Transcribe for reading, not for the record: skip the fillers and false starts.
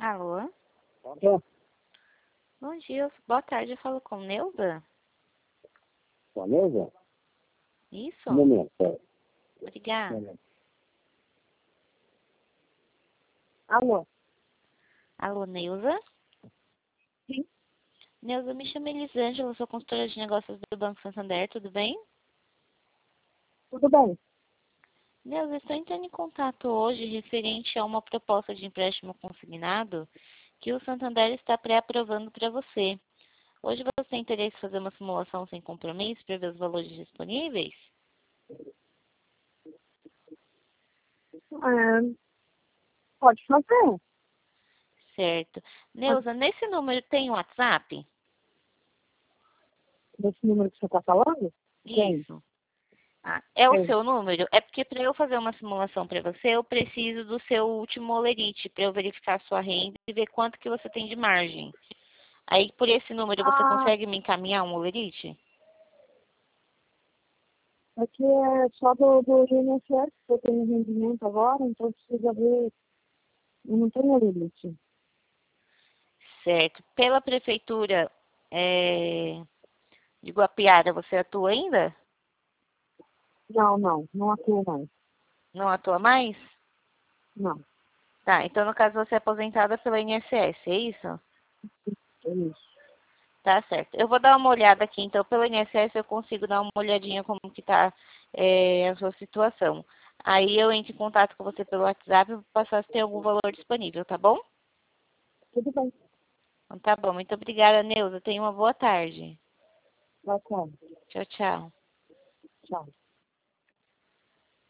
Alô? Alô? Bom dia, boa tarde, eu falo com Neuza? Beleza? Isso? Um momento, pera. Obrigada. Beleza. Alô? Alô, Neuza? Sim. Neuza, me chamo Elisângela, sou consultora de negócios do Banco Santander, tudo bem? Tudo bem? Neuza, estou entrando em contato hoje referente a uma proposta de empréstimo consignado que o Santander está pré-aprovando para você. Hoje você tem interesse em fazer uma simulação sem compromisso para ver os valores disponíveis? É, pode fazer. Certo. Neuza, nesse número tem WhatsApp? Desse número que você está falando? Tem. Isso. Ah, é o Tem. seu número? É porque para eu fazer uma simulação para você, eu preciso do seu último olerite para eu verificar a sua renda e ver quanto que você tem de margem. Aí, por esse número, você Ah, consegue me encaminhar um olerite? aqui é só do INSS que eu tenho rendimento agora, então precisa ver. Eu não tenho limite. Certo. Pela prefeitura de Guapiara, você atua ainda? Não atuo mais. Não atua mais? Não, Tá, então no caso você é aposentada pela INSS, é isso? é isso. Tá certo. Eu vou dar uma olhada aqui, então, pelo INSS eu consigo dar uma olhadinha como que tá a sua situação. Aí eu entro em contato com você pelo WhatsApp e vou passar se tem algum valor disponível, tá bom? Tudo bem. Então tá bom. Muito obrigada, Neuza. Tenha uma boa tarde. Vai, claro. Tchau, tchau. Tchau.